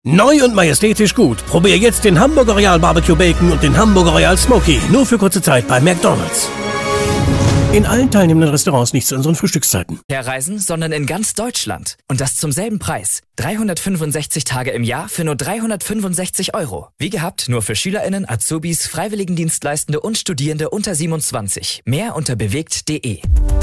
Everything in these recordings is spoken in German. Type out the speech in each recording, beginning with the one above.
Neu und majestätisch gut. Probier jetzt den Hamburger Royal Barbecue Bacon und den Hamburger Royal Smoky. Nur für kurze Zeit bei McDonald's. In allen teilnehmenden Restaurants nicht zu unseren Frühstückszeiten. Reisen, sondern in ganz Deutschland. Und das zum selben Preis. 365 Tage im Jahr für nur 365 €. Wie gehabt, nur für SchülerInnen, Azubis, Freiwilligendienstleistende und Studierende unter 27. Mehr unter bewegt.de.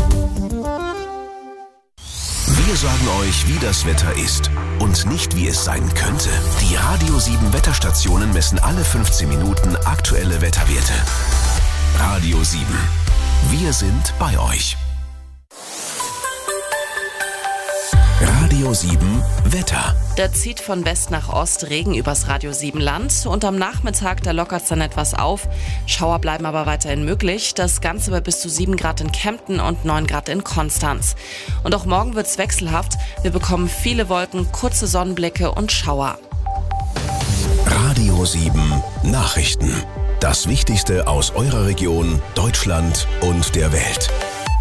Wir sagen euch, wie das Wetter ist und nicht, wie es sein könnte. Die Radio 7 Wetterstationen messen alle 15 Minuten aktuelle Wetterwerte. Radio 7. Wir sind bei euch. Radio 7 Wetter. Da zieht von West nach Ost Regen übers Radio 7 Land und am Nachmittag, da lockert es dann etwas auf. Schauer bleiben aber weiterhin möglich. Das Ganze bei bis zu 7 Grad in Kempten und 9 Grad in Konstanz. Und auch morgen wird es wechselhaft. Wir bekommen viele Wolken, kurze Sonnenblicke und Schauer. Radio 7 Nachrichten. Das Wichtigste aus eurer Region, Deutschland und der Welt.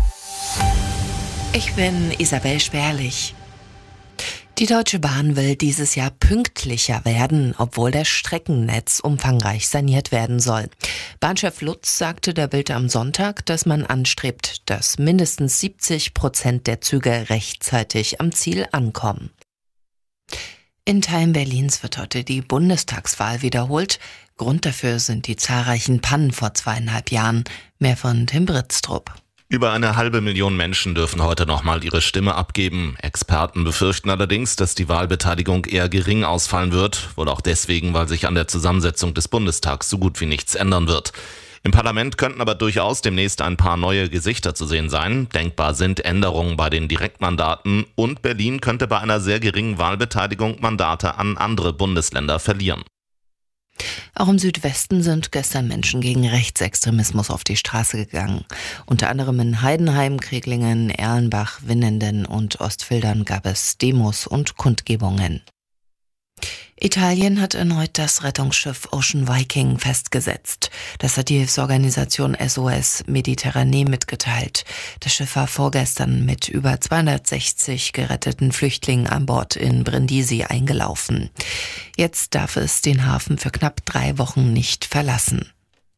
Ich bin Isabel Sperlich. Die Deutsche Bahn will dieses Jahr pünktlicher werden, obwohl das Streckennetz umfangreich saniert werden soll. Bahnchef Lutz sagte der Bild am Sonntag, dass man anstrebt, dass mindestens 70% der Züge rechtzeitig am Ziel ankommen. In Teilen Berlins wird heute die Bundestagswahl wiederholt. Grund dafür sind die zahlreichen Pannen vor 2,5 Jahren. Mehr von Tim Britztrup. Über 500.000 Menschen dürfen heute nochmal ihre Stimme abgeben. Experten befürchten allerdings, dass die Wahlbeteiligung eher gering ausfallen wird. Wohl auch deswegen, weil sich an der Zusammensetzung des Bundestags so gut wie nichts ändern wird. Im Parlament könnten aber durchaus demnächst ein paar neue Gesichter zu sehen sein. Denkbar sind Änderungen bei den Direktmandaten und Berlin könnte bei einer sehr geringen Wahlbeteiligung Mandate an andere Bundesländer verlieren. Auch im Südwesten sind gestern Menschen gegen Rechtsextremismus auf die Straße gegangen. Unter anderem in Heidenheim, Kreglingen, Erlenbach, Winnenden und Ostfildern gab es Demos und Kundgebungen. Italien hat erneut das Rettungsschiff Ocean Viking festgesetzt. Das hat die Hilfsorganisation SOS Mediterranee mitgeteilt. Das Schiff war vorgestern mit über 260 geretteten Flüchtlingen an Bord in Brindisi eingelaufen. Jetzt darf es den Hafen für knapp 3 Wochen nicht verlassen.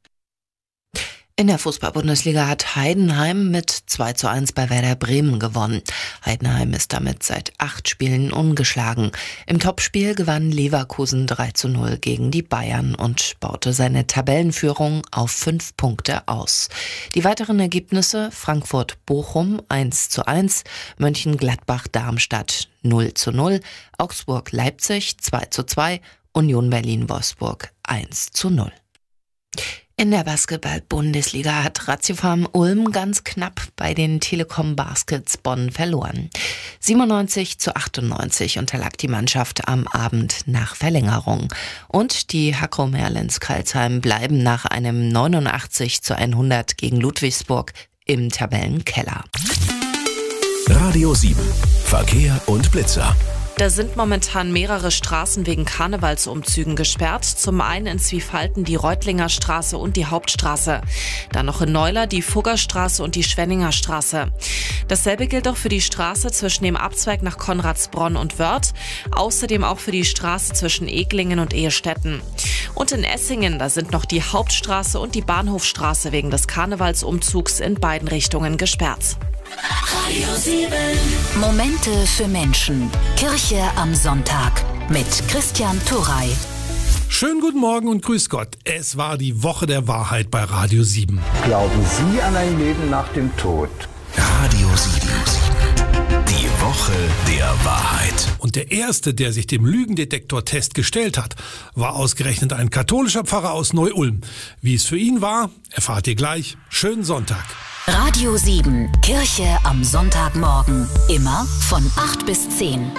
In der Fußball-Bundesliga hat Heidenheim mit 2:1 bei Werder Bremen gewonnen. Heidenheim ist damit seit 8 Spielen ungeschlagen. Im Topspiel gewann Leverkusen 3:0 gegen die Bayern und baute seine Tabellenführung auf 5 Punkte aus. Die weiteren Ergebnisse: Frankfurt-Bochum 1:1, Mönchengladbach-Darmstadt 0:0, Augsburg-Leipzig 2:2, Union Berlin-Wolfsburg 1:0. In der Basketball-Bundesliga hat Ratiofarm Ulm ganz knapp bei den Telekom Baskets Bonn verloren. 97:98 unterlag die Mannschaft am Abend nach Verlängerung. Und die Hakro Merlins Crailsheim bleiben nach einem 89:100 gegen Ludwigsburg im Tabellenkeller. Radio 7 Verkehr und Blitzer. Da sind momentan mehrere Straßen wegen Karnevalsumzügen gesperrt. Zum einen in Zwiefalten die Reutlinger Straße und die Hauptstraße. Dann noch in Neuler die Fuggerstraße und die Schwenninger Straße. Dasselbe gilt auch für die Straße zwischen dem Abzweig nach Konradsbronn und Wörth. Außerdem auch für die Straße zwischen Eglingen und Ehestetten. Und in Essingen, da sind noch die Hauptstraße und die Bahnhofstraße wegen des Karnevalsumzugs in beiden Richtungen gesperrt. Radio 7. Momente für Menschen. Kirche am Sonntag mit Christian Turrey. Schönen guten Morgen und grüß Gott. Es war die Woche der Wahrheit bei Radio 7. Glauben Sie an ein Leben nach dem Tod? Radio 7. Die Woche der Wahrheit. Und der Erste, der sich dem Lügendetektor-Test gestellt hat, war ausgerechnet ein katholischer Pfarrer aus Neu-Ulm. Wie es für ihn war, erfahrt ihr gleich. Schönen Sonntag. Radio 7, Kirche am Sonntagmorgen. Immer von 8 bis 10.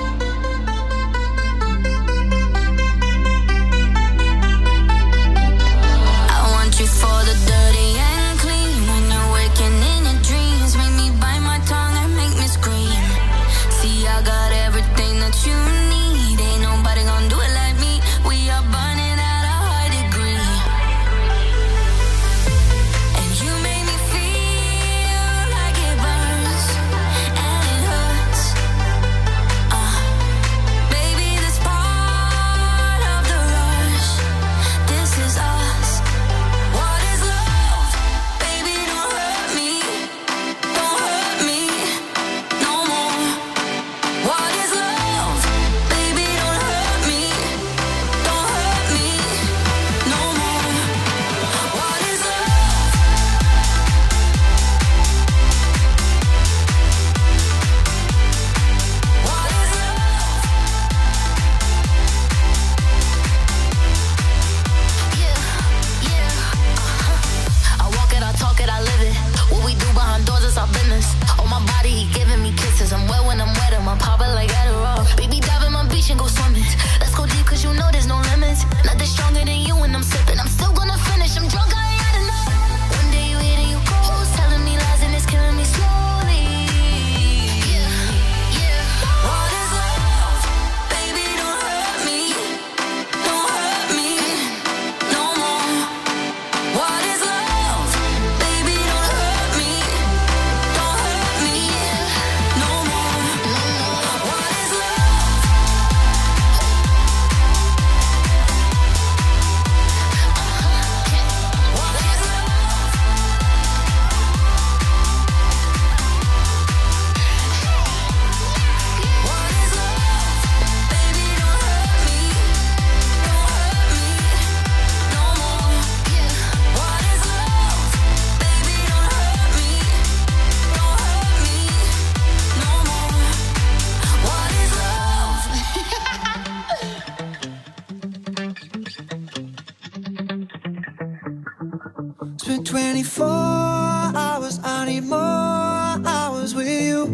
It's been 24 hours, I need more hours with you.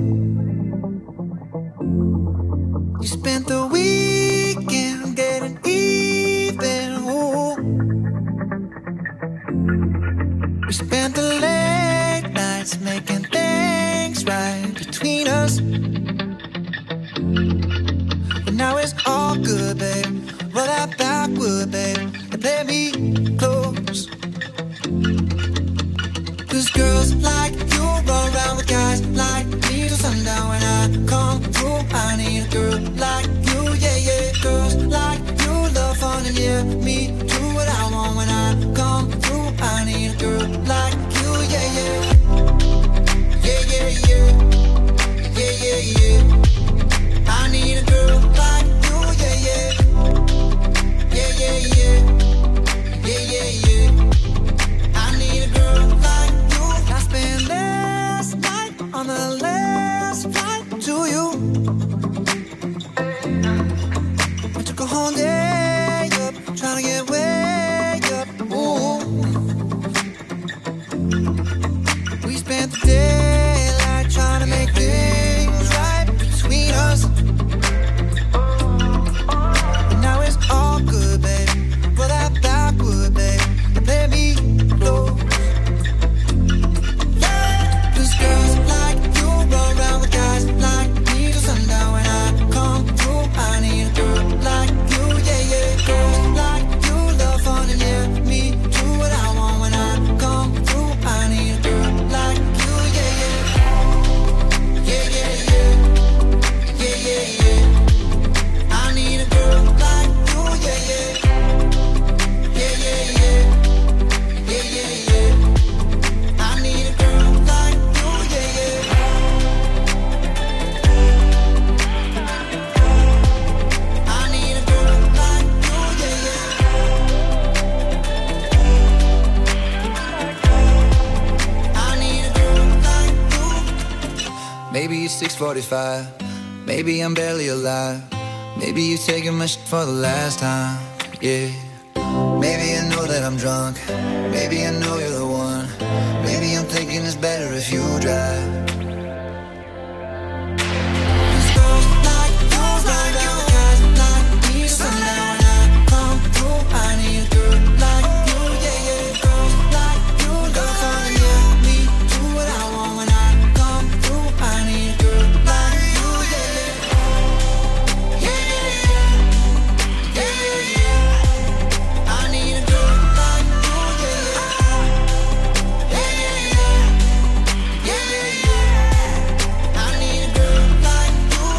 You spent the weekend getting even, ooh. We spent the late nights making things right between us. But now it's all good, babe. Roll that backward, babe, and play me close. 'Cause girls like you run around with guys like me till sundown. When I come through, I need a girl like you, yeah, yeah. Girls like you love fun and yeah, me do what I want. When I come through, I need a girl like you, yeah, yeah. Yeah, yeah, yeah. Yeah, yeah, yeah. I need a girl like you, yeah, yeah. Yeah, yeah, yeah. Yeah, yeah, yeah. I need a girl like you. I spent last night on the last flight to you. I took a whole day up, trying to get way up. Ooh. We spent the daylight trying to make things right between us. And now it's all good, babe. Roll that backward, babe, and play me close. Yeah. 'Cause girls like you run around with guys like me till sundown. When I come through, I need a girl like you, yeah, yeah. Girls like you love fun and yeah, me do what I want. When I come through, I need a girl like you, yeah, yeah. Yeah, yeah, yeah. Yeah, yeah, yeah. I need a girl like you, yeah, yeah. Yeah, yeah, yeah. Yeah, yeah, yeah. I need a girl like you, yeah, yeah. I need a girl like you, yeah, yeah. I need a girl like you. Maybe it's 6:45. Maybe I'm barely alive. Maybe you're taking my shit for the last time. Yeah. Maybe I know that I'm drunk. Maybe I know you're the one. Maybe I'm thinking it's better if you drive. 'Cause girls like you run around with guys like me till sundown. When I come through, I need a girl like you, yeah, yeah. Girls like you love fun and yeah, me do what I want. When I come through, I need a girl like you, yeah, yeah. Yeah, yeah, yeah. Yeah, yeah, yeah. I need a girl like you, yeah, yeah. Yeah, yeah, yeah. Yeah, yeah, yeah. I need a girl like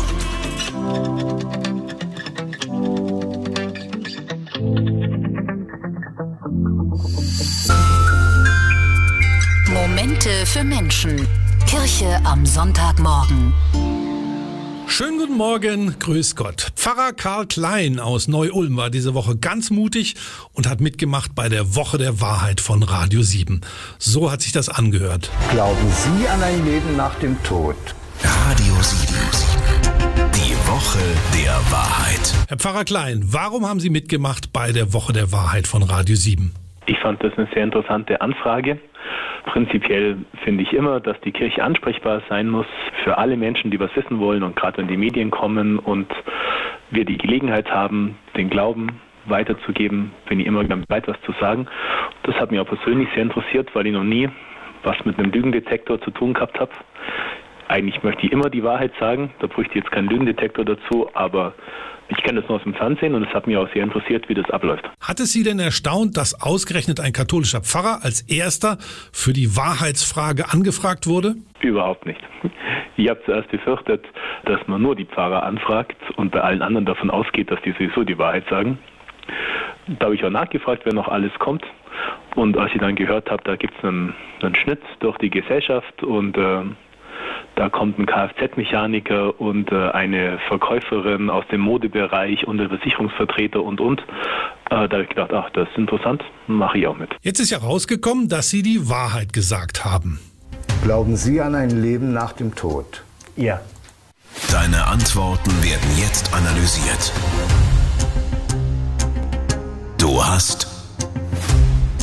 you. Momente für Menschen. Kirche am Sonntagmorgen. Schönen guten Morgen, grüß Gott. Pfarrer Karl Klein aus Neu-Ulm war diese Woche ganz mutig und hat mitgemacht bei der Woche der Wahrheit von Radio 7. So hat sich das angehört. Glauben Sie an ein Leben nach dem Tod? Radio 7. Die Woche der Wahrheit. Herr Pfarrer Klein, warum haben Sie mitgemacht bei der Woche der Wahrheit von Radio 7? Ich fand das eine sehr interessante Anfrage. Prinzipiell finde ich immer, dass die Kirche ansprechbar sein muss für alle Menschen, die was wissen wollen und gerade wenn die Medien kommen und wir die Gelegenheit haben, den Glauben weiterzugeben, bin ich immer bereit, was zu sagen. Das hat mich auch persönlich sehr interessiert, weil ich noch nie was mit einem Lügendetektor zu tun gehabt habe. Eigentlich möchte ich immer die Wahrheit sagen, da bräuchte ich jetzt keinen Lügendetektor dazu, aber ich kenne das nur aus dem Fernsehen und es hat mich auch sehr interessiert, wie das abläuft. Hat es Sie denn erstaunt, dass ausgerechnet ein katholischer Pfarrer als erster für die Wahrheitsfrage angefragt wurde? Überhaupt nicht. Ich habe zuerst befürchtet, dass man nur die Pfarrer anfragt und bei allen anderen davon ausgeht, dass die sowieso die Wahrheit sagen. Da habe ich auch nachgefragt, wer noch alles kommt. Und als ich dann gehört habe, da gibt es einen Schnitt durch die Gesellschaft und da kommt ein Kfz-Mechaniker und eine Verkäuferin aus dem Modebereich und ein Versicherungsvertreter und. Da habe ich gedacht, ach, das ist interessant, mache ich auch mit. Jetzt ist ja rausgekommen, dass Sie die Wahrheit gesagt haben. Glauben Sie an ein Leben nach dem Tod? Ja. Deine Antworten werden jetzt analysiert. Du hast die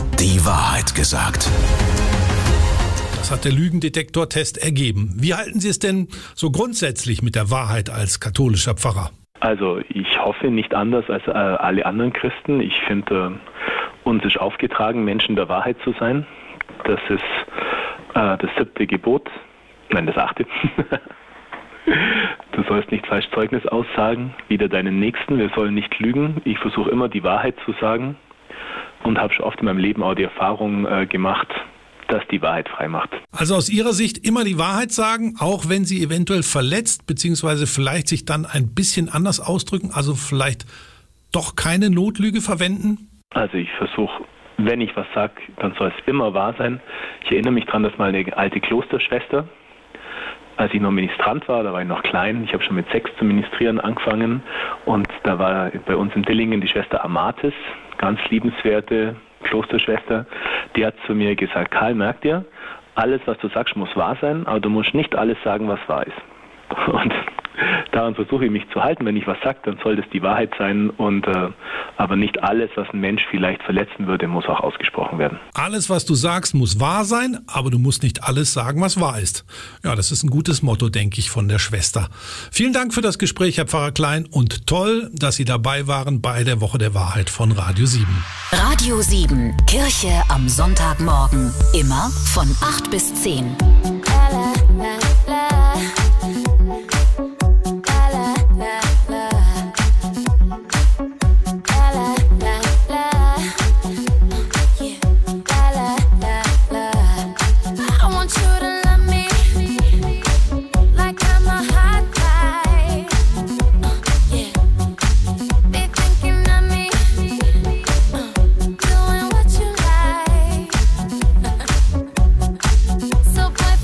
Wahrheit gesagt. Das hat der Lügendetektortest ergeben. Wie halten Sie es denn so grundsätzlich mit der Wahrheit als katholischer Pfarrer? Also ich hoffe nicht anders als alle anderen Christen. Ich finde, uns ist aufgetragen, Menschen der Wahrheit zu sein. Das ist das 7. Gebot. Nein, das 8. Du sollst nicht falsch Zeugnis aussagen, wider deinen Nächsten. Wir sollen nicht lügen. Ich versuche immer, die Wahrheit zu sagen und habe schon oft in meinem Leben auch die Erfahrung gemacht, dass die Wahrheit frei macht. Also aus Ihrer Sicht immer die Wahrheit sagen, auch wenn sie eventuell verletzt, beziehungsweise vielleicht sich dann ein bisschen anders ausdrücken, also vielleicht doch keine Notlüge verwenden? Also ich versuche, wenn ich was sage, dann soll es immer wahr sein. Ich erinnere mich daran, dass mal eine alte Klosterschwester, als ich noch Ministrant war, da war ich noch klein, ich habe schon mit 6 zu ministrieren angefangen und da war bei uns in Dillingen die Schwester Amatis, ganz liebenswerte Klosterschwester, die hat zu mir gesagt, Karl, merk dir, alles, was du sagst, muss wahr sein, aber du musst nicht alles sagen, was wahr ist. Und daran versuche ich mich zu halten. Wenn ich was sage, dann soll das die Wahrheit sein und aber nicht alles, was ein Mensch vielleicht verletzen würde, muss auch ausgesprochen werden. Alles, was du sagst, muss wahr sein, aber du musst nicht alles sagen, was wahr ist. Ja, das ist ein gutes Motto, denke ich, von der Schwester. Vielen Dank für das Gespräch, Herr Pfarrer Klein, und toll, dass Sie dabei waren bei der Woche der Wahrheit von Radio 7. Radio 7, Kirche am Sonntagmorgen. Immer von 8 bis 10. So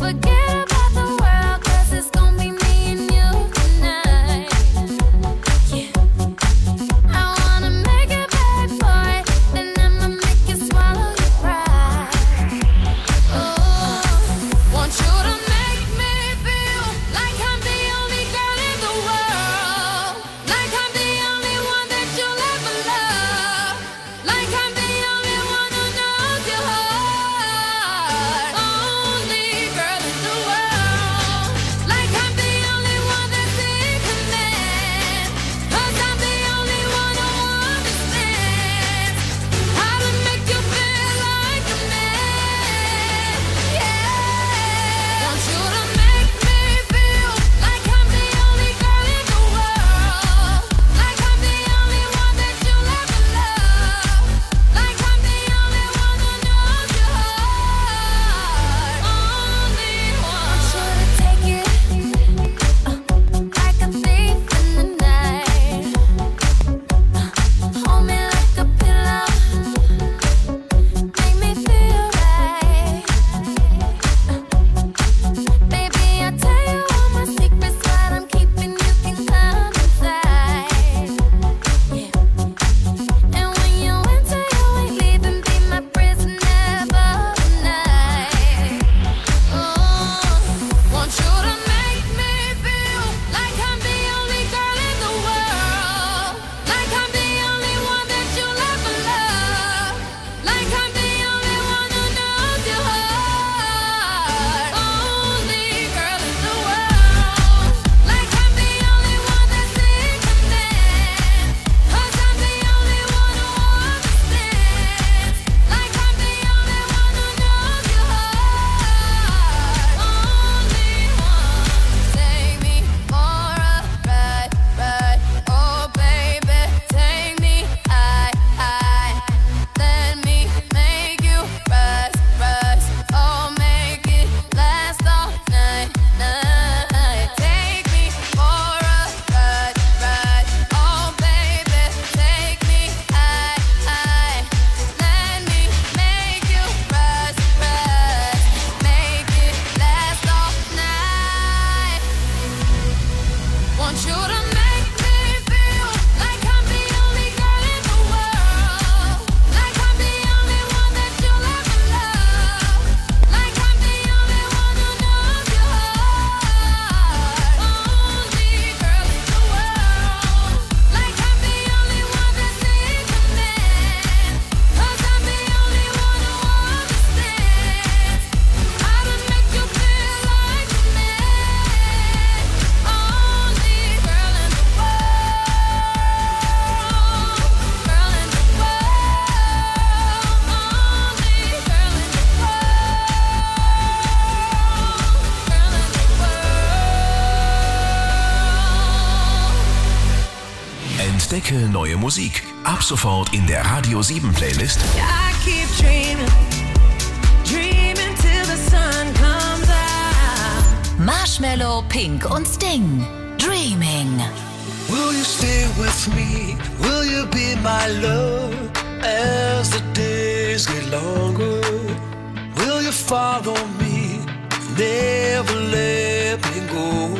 Musik. Ab sofort in der Radio 7 Playlist. I keep dreaming, dreaming till the sun comes out. Marshmello, Pink und Sting. Dreaming. Will you stay with me? Will you be my love as the days get longer? Will you follow me? Never let me go.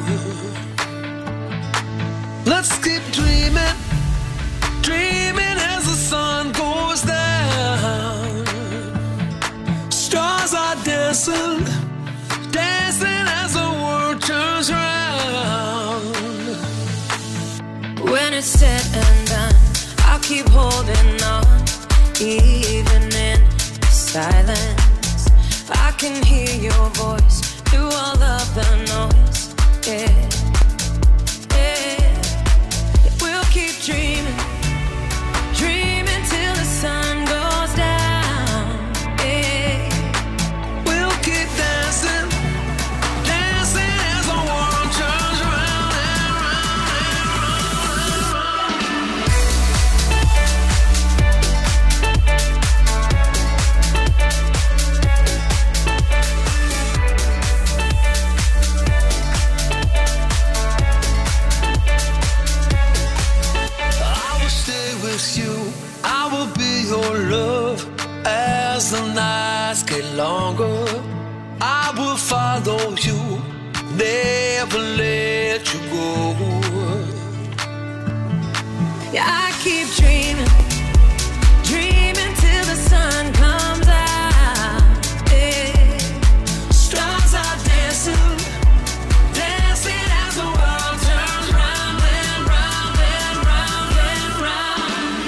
Let's keep dreaming, dreaming as the sun goes down. Stars are dancing, dancing as the world turns round. When it's said and done, I'll keep holding on, even in silence. I can hear your voice through all of the noise, yeah. Keep dreaming, dreaming till the sun goes down. Yeah. We'll keep dancing, dancing as the world turns round and round and you, I will be your love as the nights get longer. I will follow you, never let you go. Yeah, I keep dreaming, dreaming till the sun comes out. Yeah. Stars are dancing, dancing as the world turns round and round and round and round.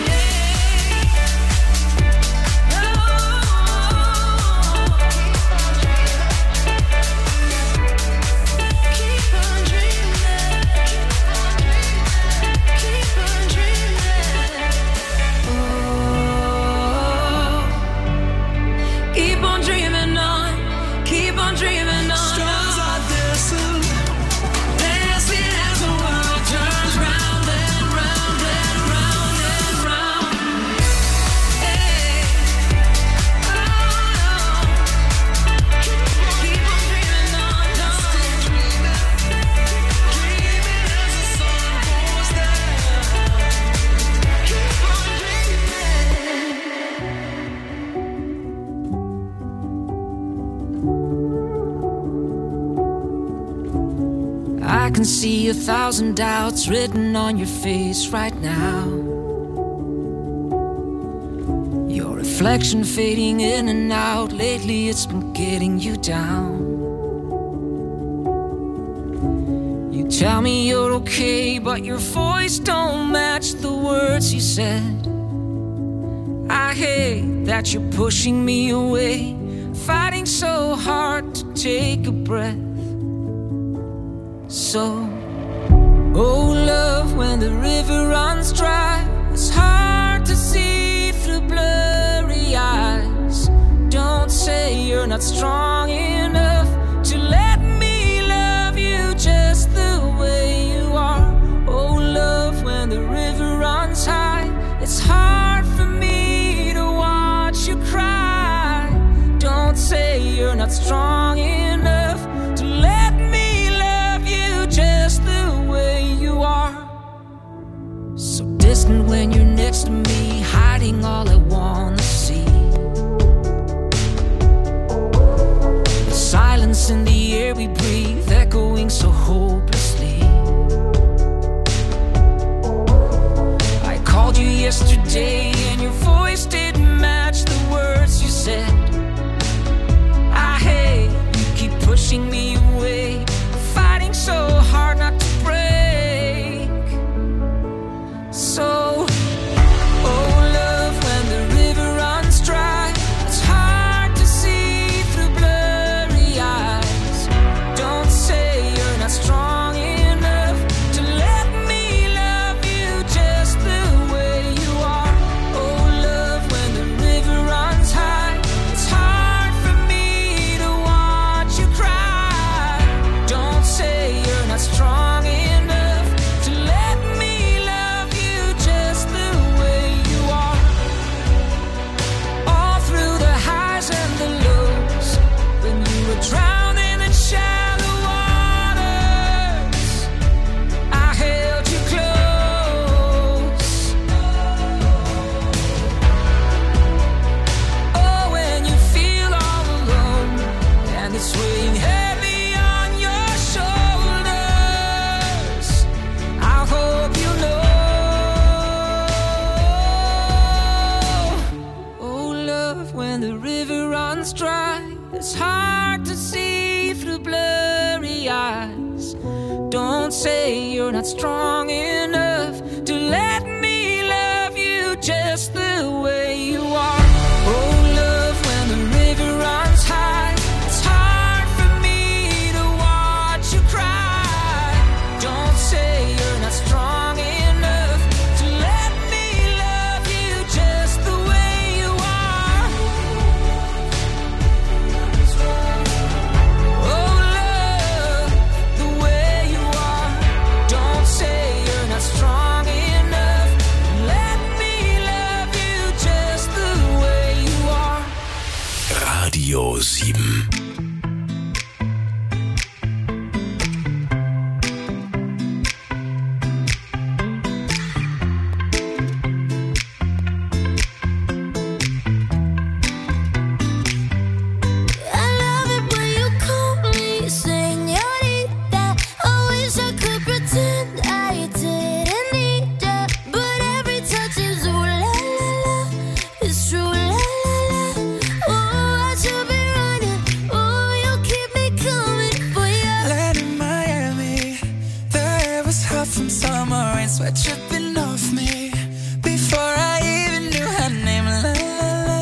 I can see 1,000 doubts written on your face right now. Your reflection fading in and out. Lately it's been getting you down. You tell me you're okay, but your voice don't match the words you said. I hate that you're pushing me away, fighting so hard to take a breath. So, oh love, when the river runs dry, it's hard to see through blurry eyes. Don't say you're not strong enough to let me love you just the way you are. Oh love, when the river runs high, it's hard for me to watch you cry. Don't say you're not strong enough to let me love you just the way you are. So distant when you're next to me, hiding all I wanna see. The silence in the air we breathe, echoing so hopelessly. I called you yesterday and your voice didn't match the words you said. I hate you keep pushing me away, fighting so hard not to break. So, oh love, when the river runs dry, it's hard to see through blurry eyes. Don't say you're not strong enough to let me love you just the way you are. Oh love. is dry. It's hard to see through blurry eyes. Don't say you're not strong enough to let me love you just the way you are. Oh, love, when the river runs high, it's hard for me to watch you cry. Don't say you're not strong enough to let me love you just the way you are. Oh, love, the way you are. Don't say you're not strong enough. Let me love you just the way you are. Radio 7. I love it when you call me señorita. I wish I could pretend I didn't need ya, but every touch is ooh la la la. It's true la la la. Oh, I should be running. Oh, you keep me coming for ya. Land in Miami, the air was hot from summer rain, sweat dripping off me before I even knew her name. La la la,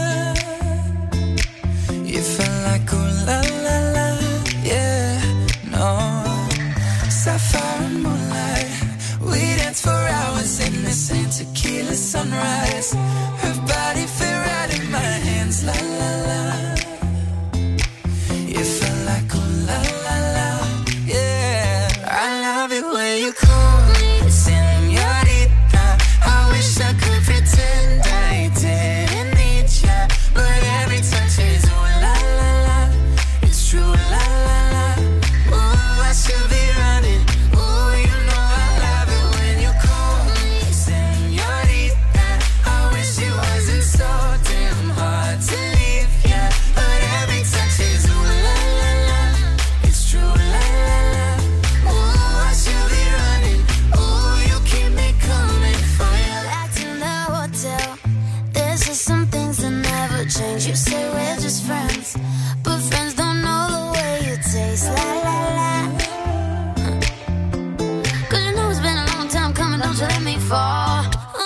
you felt like ooh la la la, yeah, no. Sapphire and moonlight, we danced for hours in the same tequila sunrise. Her body fit right in my hands, la la la. You felt like ooh la la la, yeah. I love it when you call me señorita. I wish I could pretend I didn't need ya, but every touch is ooh la la la. It's true la la la. Ooh, I should be running. Ooh, you know I love it when you call me señorita. I wish it wasn't so damn hard to leave ya, but every touch is ooh la la la. It's true la la la. Ooh, I should be running. Ooh, you keep me coming for ya. Back in the hotel, there's just some things that never change. You say we're just friends, but friends don't know the way you taste. La la la. Cause you know it's been a long time coming, don't you let me fall.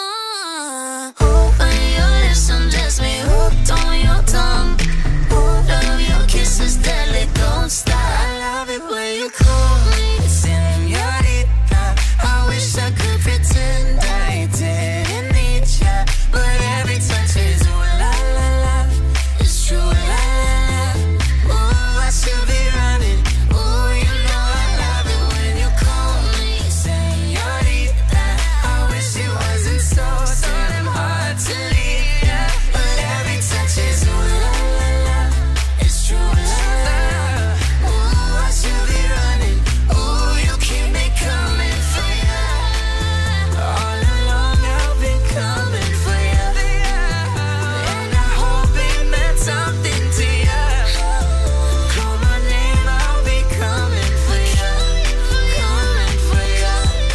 Open your lips and just me hooked on your tongue. Oh, love your kisses deadly, don't stop. I love it when you call me señorita. I wish I could pretend I didn't need ya, but every touch is ooh la la la. It's true la la la. Ooh, I should be running. Ooh, you know I love it when you call me señorita. I wish it wasn't so damn hard to leave ya, but every touch is ooh la la la. It's true la la la. Ooh, I should be running. Ooh, you keep me coming for ya. All along I've been coming for ya, and I hope it meant something to ya. Call my name, I'll be coming for ya, coming for ya.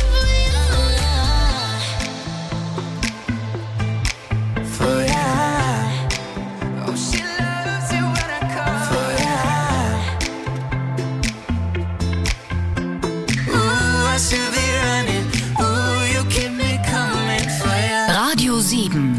For ya. Oh, she loves it when I call for ya. Ooh, I should be running. Ooh, you keep me coming for ya. Radio 7.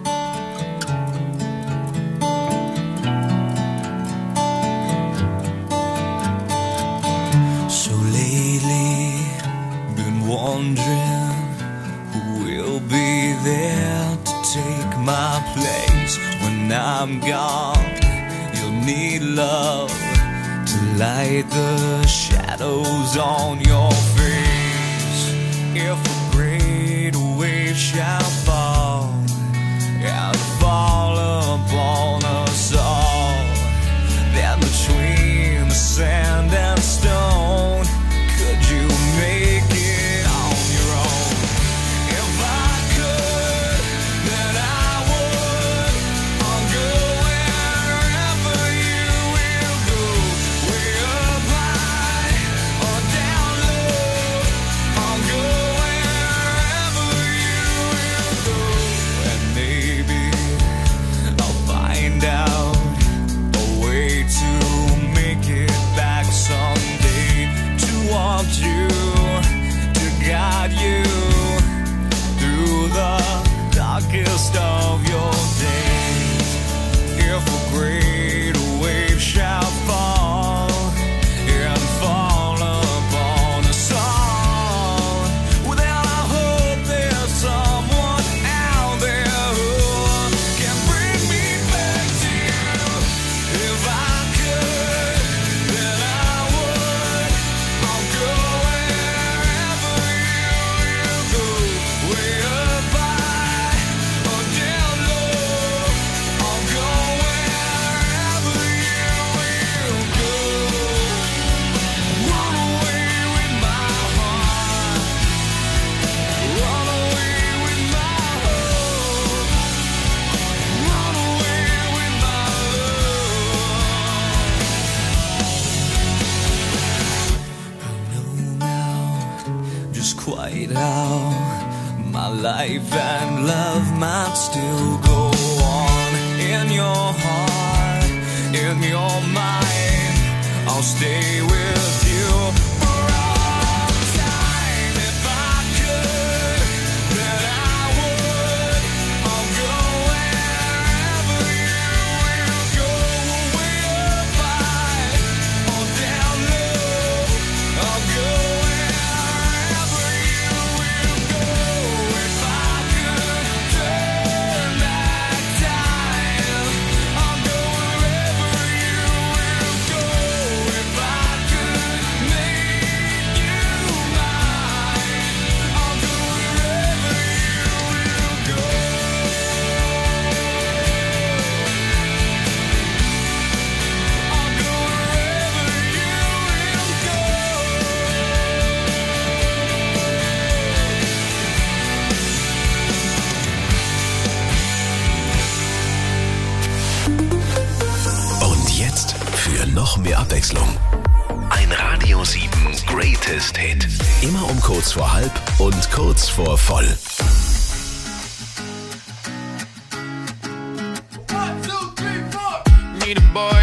So lately, been wondering who will be there to take my place when I'm gone. You'll need love to light the shadows on your face. If a great wave shall fall and fall upon us all, then between the sand and stone, could you make it on your own? If I could, then I would. I'll go wherever you will go, way up high or down low. I'll go wherever you will go. life and love might still go on. In your heart, in your mind, I'll stay with you for all time. If I could, then I would. I'll go wherever you will go. Way up high or down low, I'll go wherever you will go. If I could turn back time, I'll go wherever you will go. If I could make you mine, I'll go wherever you will go. I'll go wherever Und jetzt für noch mehr Abwechslung. Ein Radio 7 Greatest Hit. Immer um kurz vor halb und kurz vor voll. Need a boy